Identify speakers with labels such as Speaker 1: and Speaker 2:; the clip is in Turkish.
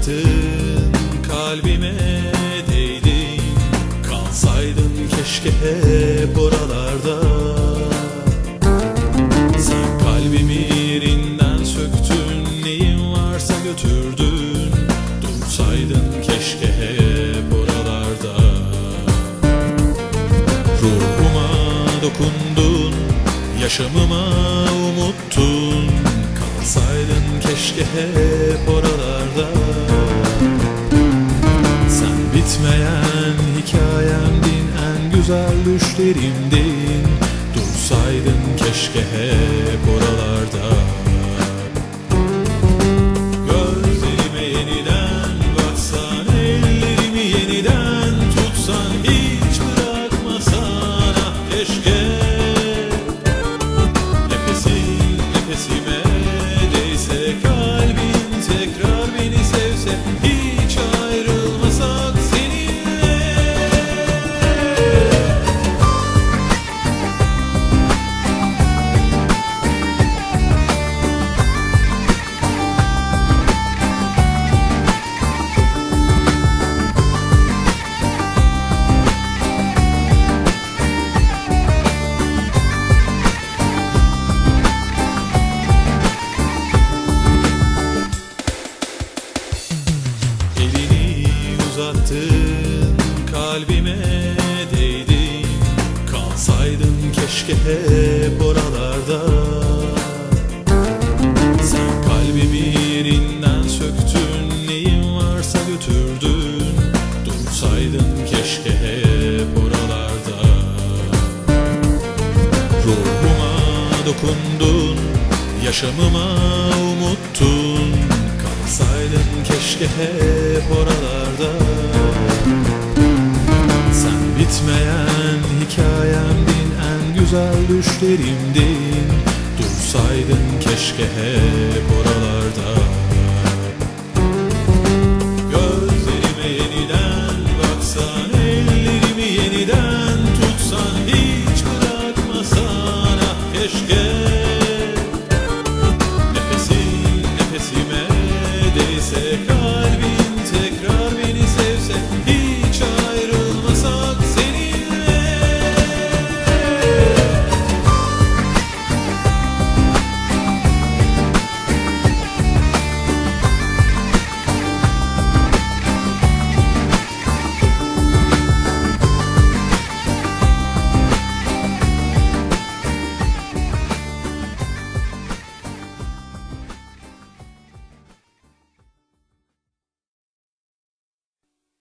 Speaker 1: uzattın, kalbime değdin. Kalsaydın keşke hep oralarda. Sen kalbimi yerinden söktün, neyim varsa götürdün. Dursaydın keşke hep oralarda. Ruhuma dokundun, yaşamıma umuttun. Kalsaydın keşke hep oralarda. Sen bitmeyen hikayemdin, en güzel düşlerimdin. Dursaydın keşke hep oralarda. Gözlerime yeniden baksan, ellerimi yeniden tutsan, hiç bırakmasan ah keşke. Nefesin nefesime değse, kalbin tekrar beni sevse, hiç ayrılmasak seninle. Uzattın, kalbime değdin. Kalsaydın keşke hep oralarda. Sen kalbimi yerinden söktün, neyim varsa götürdün. Dursaydın keşke hep oralarda. Ruhuma dokundun, yaşamıma umuttun. Kalsaydın keşke hep oralarda. Sen bitmeyen hikayemdin, en güzel düşlerimdin. Dursaydın keşke hep oralarda.